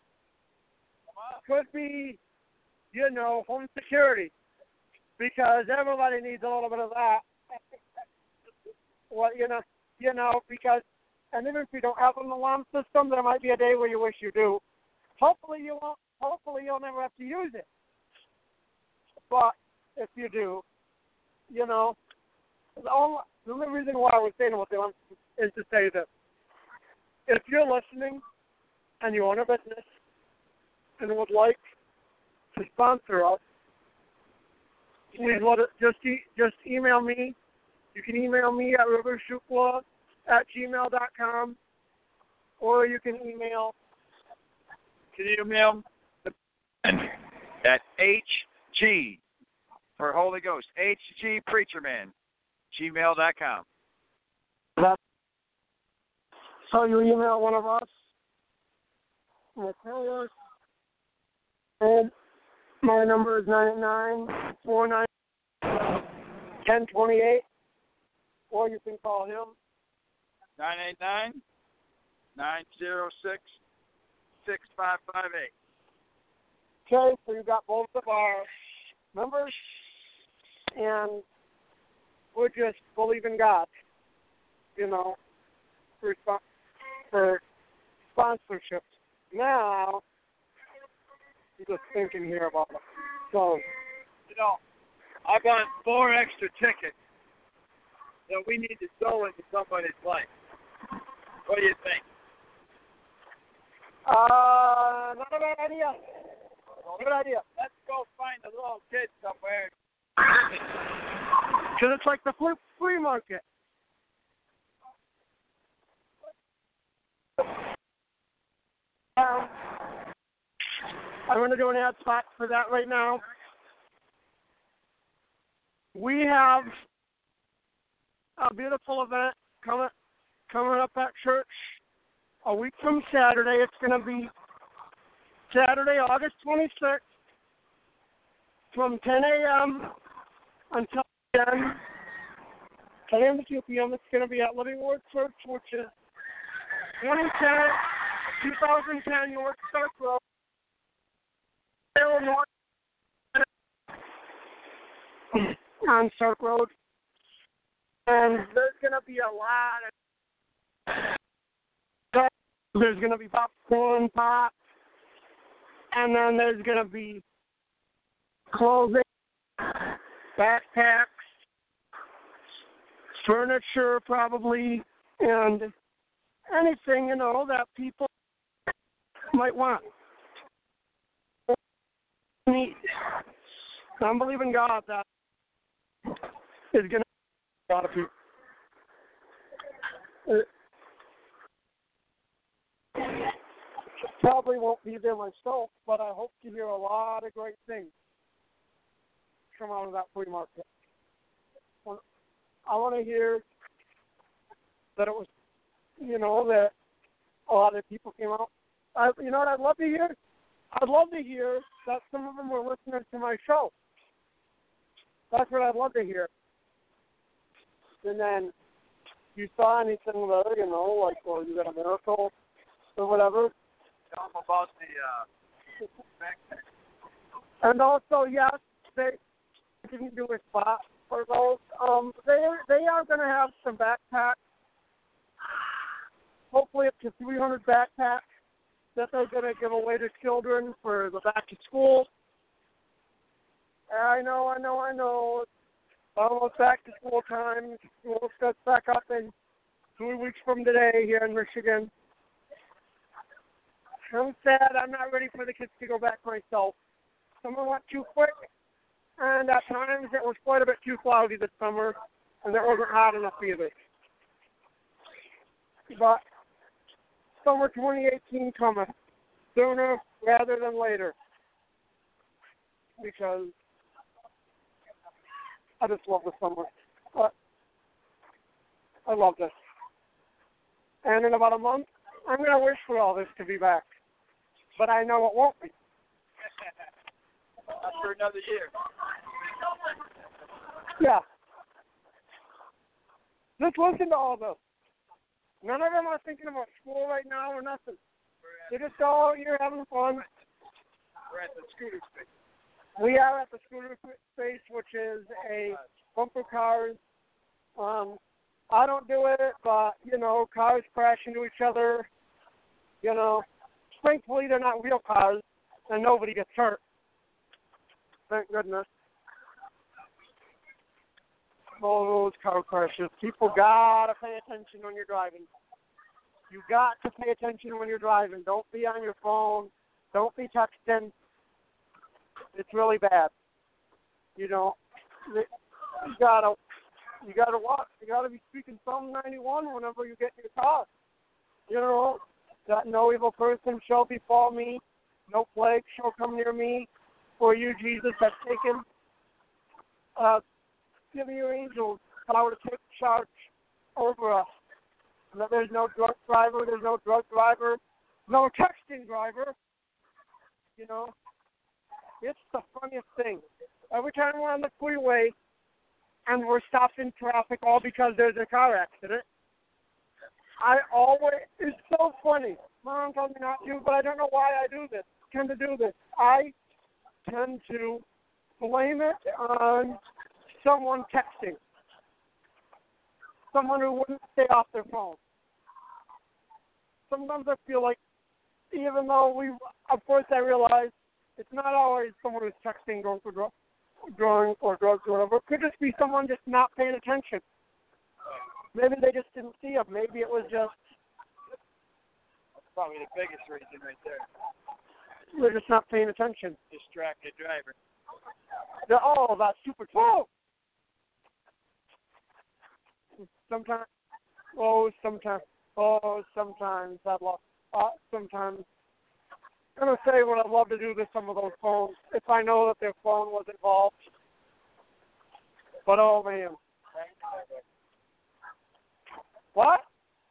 It could be, you know, home security, because everybody needs a little bit of that. Well, you know, you know, because, and even if you don't have an alarm system, there might be a day where you wish you do. Hopefully you won't. Hopefully you'll never have to use it. But if you do, you know, the only, the only reason why I was saying about the alarm system is to say that if you're listening and you own a business and would like to sponsor us, please let it, just e- just email me. You can email me at rivershukla at gmail dot com, or you can email. Can you email the at H G for Holy Ghost, H G Preacherman, gmail dot com. That's so you email one of us. We'll call us. And my number is nine eight nine, four nine, one zero two eight, or you can call him. nine eight nine, nine zero six, six five five eight. Okay, so you got both of our numbers, and we're just believing God, you know, for, for sponsorships. Now, I'm just thinking here about it. So, You know, I got four extra tickets that we need to throw into somebody's life. What do you think? uh, not a bad idea. Good idea. Let's go find a little kid somewhere. Because it's like the flea, flea market. Um, I'm going to do an ad spot for that right now. We have a beautiful event coming coming up at church a week from Saturday. It's going to be Saturday, August twenty-sixth, from ten a.m. until ten, ten a.m. to two p.m. It's going to be at Living Word Church, which is twenty ten, twenty ten York Stark Road, Illinois, on Stark Road. And there's going to be a lot of, there's going to be popcorn, pop, and then there's going to be clothing, backpacks, furniture probably, and anything, you know, that people might want. Need. I'm believing God that is going to a lot of people. Uh, probably won't be there myself, but I hope to hear a lot of great things come out of that flea market. I want to hear that it was, you know, that a lot of people came out. I, you know what I'd love to hear? I'd love to hear that some of them were listening to my show. That's what I'd love to hear. And then you saw anything there, you know, like, or you got a miracle or whatever. Tell them about the uh, backpack. And also, yes, they didn't do a spot for those. Um, they they are going to have some backpacks, hopefully up to three hundred backpacks that they're going to give away to children for the back to school. I know, I know, I know. It's almost back to school time. School starts back up in two weeks from today here in Michigan. I'm sad. I'm not ready for the kids to go back myself. Summer went too quick, and at times it was quite a bit too cloudy this summer, and it wasn't hot enough either. But summer twenty eighteen cometh sooner rather than later, because I just love the summer. But I love this. And in about a month, I'm going to wish for all this to be back. But I know it won't be. Not for another year. Yeah. Just listen to all this. None of them are thinking about school right now or nothing. They're just all here having fun. We're at the scooter space. We are at the scooter space, which is a bumper cars. Um, I don't do it, but, you know, cars crash into each other. You know, thankfully they're not real cars, and nobody gets hurt. Thank goodness. All those car crashes. People gotta pay attention when you're driving. You got to pay attention when you're driving. Don't be on your phone. Don't be texting. It's really bad. You know, you gotta, you gotta watch. You gotta be speaking Psalm ninety-one whenever you get in your car. You know, that no evil person shall befall me, no plague shall come near me. For you, Jesus, have taken, uh, give me your angels power to take charge over us. And that there's no drunk driver, there's no drug driver, no texting driver. You know, it's the funniest thing. Every time we're on the freeway and we're stopped in traffic all because there's a car accident, I always, it's so funny. Mom told me not to, but I don't know why I do this, tend to do this. I tend to blame it on someone texting, someone who wouldn't stay off their phone. Sometimes I feel like, even though we, of course I realize it's not always someone who's texting going for drug, drunk or drugs or whatever. It could just be someone just not paying attention. Maybe they just didn't see them. Maybe it was just... That's probably the biggest reason right there. They're just not paying attention. Distracted driver. They're, oh, that's super cool. Sometimes, oh, sometimes, oh, sometimes I'd love, uh, sometimes. I'm going to say what I'd love to do to some of those phones if I know that their phone was involved. But, oh, man. What?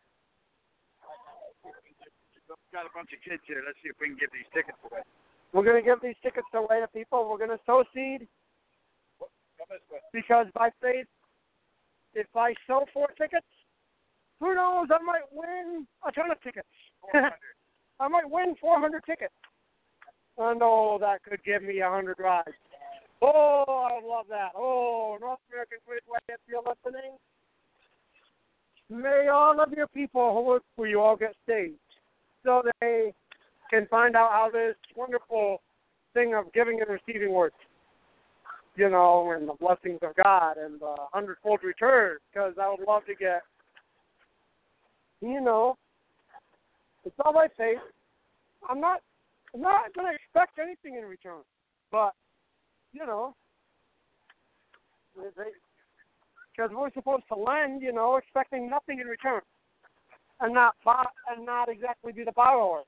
Got a bunch of kids here. Let's see if we can give these tickets away. We're going to give these tickets away to people. We're going to sow seed. Because by faith, if I sow four tickets, who knows, I might win a ton of tickets. I might win four hundred tickets. And, oh, that could give me one hundred rides. Oh, I love that. Oh, North American Freeway, if you're listening, may all of your people who work for you all get saved so they can find out how this wonderful thing of giving and receiving works. You know, and the blessings of God and the hundredfold return, because I would love to get, you know, it's all by faith. I'm not, I'm not going to expect anything in return, but, you know, because we're supposed to lend, you know, expecting nothing in return, and not buy, and not exactly be the borrower.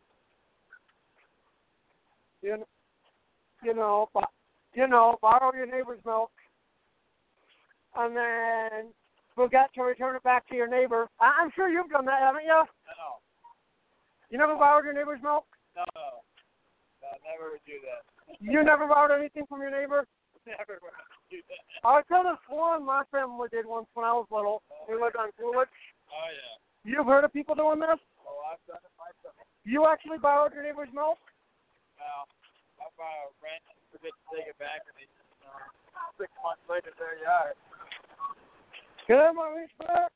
You know, you know, but. You know, borrow your neighbor's milk, and then forget to return it back to your neighbor. I'm sure you've done that, haven't you? No. You never borrowed your neighbor's milk? No, no, never would do that. You never borrowed anything from your neighbor? Never would do that. I could have sworn my family did once when I was little. We lived on Coolidge. Oh, yeah. You've heard of people doing this? Oh, I've done it myself. You actually borrowed your neighbor's milk? Well, I borrow rent, forget to take it back, and they, uh, six months later, there you are. Good, my respect.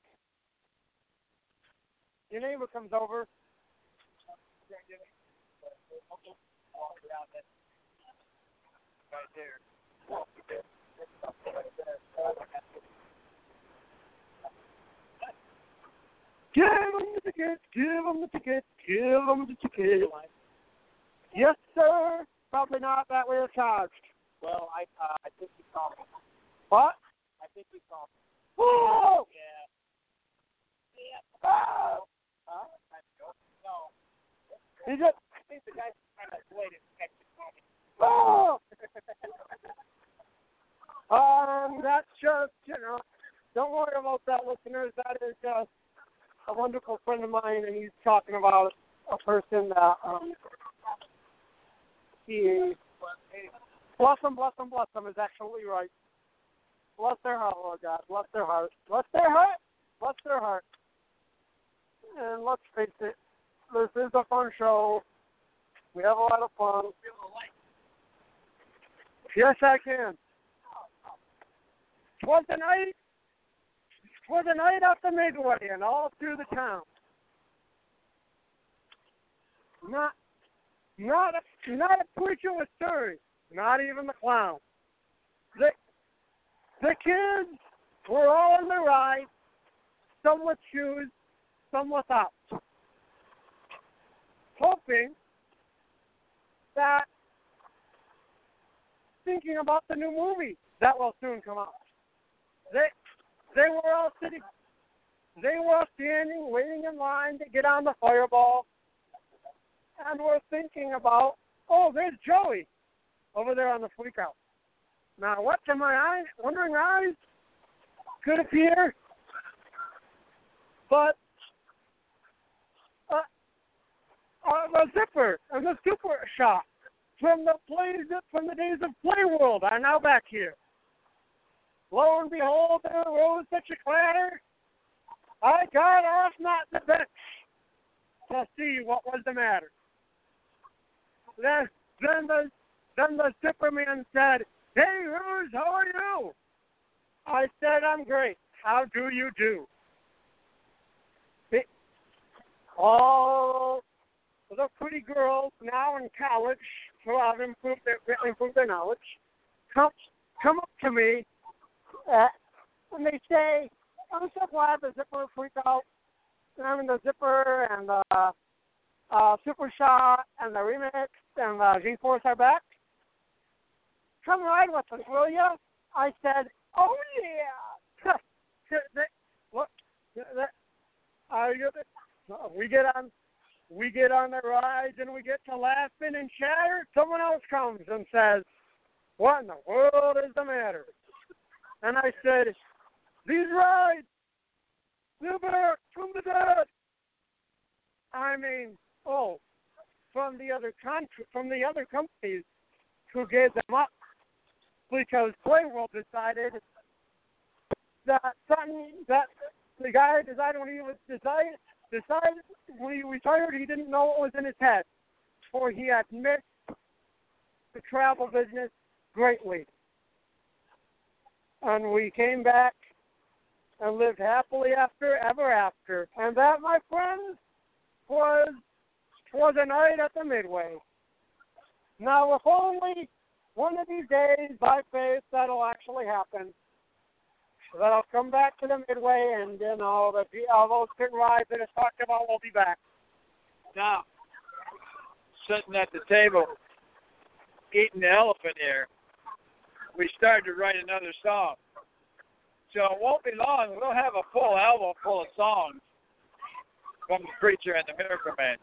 Your neighbor comes over. Walk around it. Right there. Give him the ticket, give him the ticket, give him the ticket. Yes, sir. Probably not. That way it's charged. Well, I uh, I think he called me. What? I think he called me. Whoa! Yeah. Yeah. Oh! Huh? No. Is it? I think the guy's trying to avoid it. Oh! um, that's just, you know, don't worry about that, listeners. That is just a wonderful friend of mine, and he's talking about a person that, um, he, bless them, bless them, bless them is absolutely right. Bless their heart, Lord God. Bless their heart. Bless their heart. Bless their heart. And let's face it, this is a fun show. We have a lot of fun. Yes, I can. Twas the night, twas the night of the Midway, and all through the town. Not, not a, not a preacher was stirring, not even the clown. The, the kids were all in the ride, some with shoes, some without, hoping that, thinking about the new movie that will soon come out. They, they were all sitting, they were all standing, waiting in line to get on the Fireball, and were thinking about, oh, there's Joey over there on the freak out. Now, what to my eyes, wondering eyes could appear, but uh, uh, the zipper and the super shot from the plays from the days of Play World are now back here. Lo and behold, there rose such a clatter. I got off not the bench to see what was the matter. Then, then the then the Zipperman said, "Hey, Rose, how are you?" I said, "I'm great. How do you do?" It, all the pretty girls now in college who have improved their, improved their knowledge come come up to me uh, and they say, "I'm so glad the Zipper freaked out. I mean, the Zipper and the uh, Super Shot and the Remix and the G-Force are back. Come ride with us, will you?" I said, "Oh, yeah." What? Are you? We get on, we get on the rides and we get to laughing and chatter. Someone else comes and says, "What in the world is the matter?" And I said, "These rides, they're back from the dead." I mean, oh, from the other country, from the other companies who gave them up, because Playworld decided that something that the guy decided when he was decided decided when he retired, he didn't know what was in his head, for he had missed the travel business greatly. And we came back and lived happily after ever after. And that, my friends, was was a night at the Midway. Now, if only one of these days, by faith, that'll actually happen. That I'll come back to the Midway, and you know, the all those pit rides that I talked about will be back. Now, sitting at the table, eating the elephant here, we started to write another song. So it won't be long. We'll have a full album full of songs from the Preacher and the Miracle Man.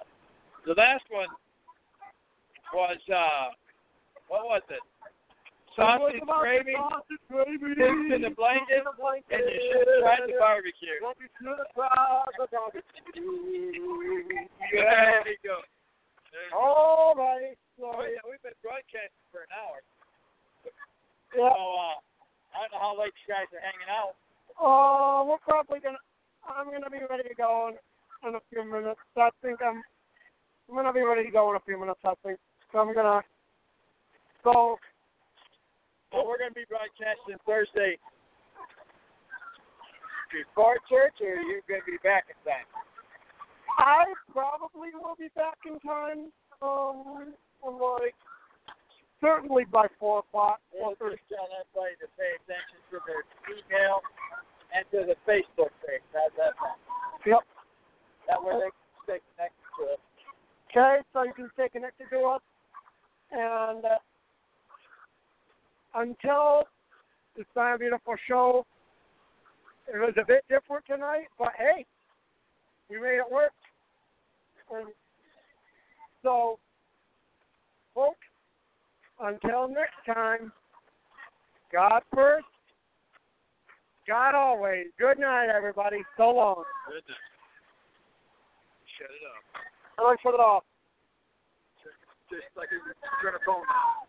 The last one was, uh, what was it? sausage about gravy, the sausage gravy, pigs in the blanket, in the blanket, and you should have tried the barbecue. and you should have tried the barbecue. There you go. All right. So, Oh, yeah, we've been broadcasting for an hour. yeah. So, uh, I don't know how late you guys are hanging out. Uh, we're probably gonna. I'm gonna be ready to go in, in a few minutes. I think I'm. I'm gonna be ready to go in a few minutes. I think. So I'm gonna go. Well, we're going to be broadcasting Thursday before church, or are you going to be back in time? I probably will be back in time. Um, like certainly by four o'clock. We'll just tell everybody to pay attention to their email and to the Facebook page. How's that sound? Yep. That way they can stay connected to us. Okay, so you can stay connected to us, and uh, until this fine, beautiful show, it was a bit different tonight, but hey, we made it work. And so, folks, until next time, God first, God always. Good night, everybody. So long. Good night. Shut it off. I like to shut it off. Just like you're going to phone.